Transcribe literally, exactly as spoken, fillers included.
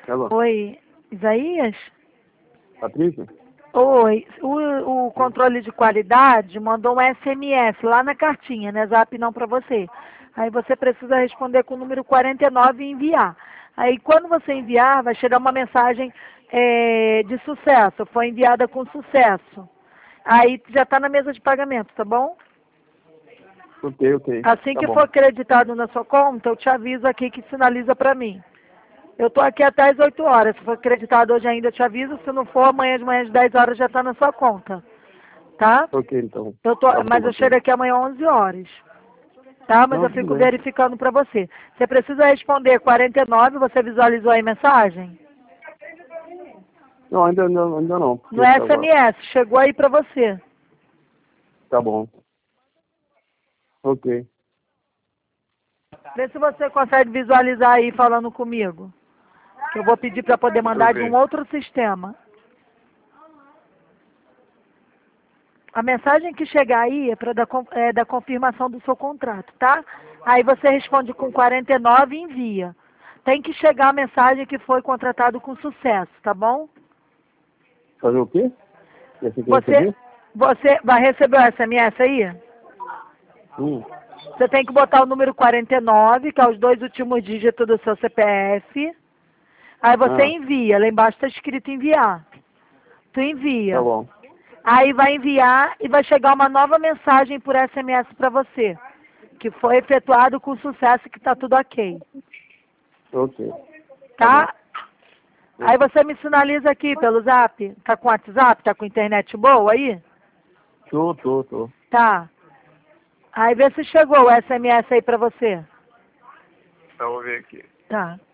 Alô? Oi, Isaías? Patrícia? Oi, o, o controle de qualidade mandou um S M S lá na cartinha, né? Zap não para você. Aí você precisa responder com o número quarenta e nove e enviar. Aí quando você enviar, vai chegar uma mensagem é, de sucesso, foi enviada com sucesso. Aí já está na mesa de pagamento, tá bom? Ok, ok. Assim Tá que bom. for acreditado na sua conta, eu te aviso aqui que sinaliza para mim. Eu estou aqui até às oito horas. Se for acreditado hoje ainda, eu te aviso. Se não for, amanhã de manhã às dez horas já está na sua conta. Tá? Ok, então. Eu tô, Tá mas bom, eu ok. chego aqui amanhã às onze horas. Tá? Mas Não, eu tudo fico bem. verificando para você. Você precisa responder quarenta e nove, você visualizou aí a mensagem? Não, ainda, ainda, ainda não. Porque No tava... S M S, chegou aí para você. Tá bom. Ok. Vê se você consegue visualizar aí falando comigo. Que eu vou pedir para poder Deixa eu mandar de um ver. outro sistema. A mensagem que chegar aí é para da, con- é da confirmação do seu contrato, tá? Aí você responde com quarenta e nove e envia. Tem que chegar a mensagem que foi contratado com sucesso, tá bom? Fazer o quê? E assim que eu Você, receber? você vai receber o S M S aí? Hum. Você tem que botar o número quarenta e nove, que é os dois últimos dígitos do seu C P F. Aí você Ah, envia. Lá embaixo está escrito enviar. Tu tá envia. bom. Aí vai enviar e vai chegar uma nova mensagem por S M S para você, que foi efetuado com sucesso e que está tudo ok. Ok. Tá bom. Tá? Aí você me sinaliza aqui pelo zap. Tá com WhatsApp? Tá com internet boa aí? Tô, tô, tô. Tá. Aí vê se chegou o S M S aí para você. Tá, vou ver aqui. Tá.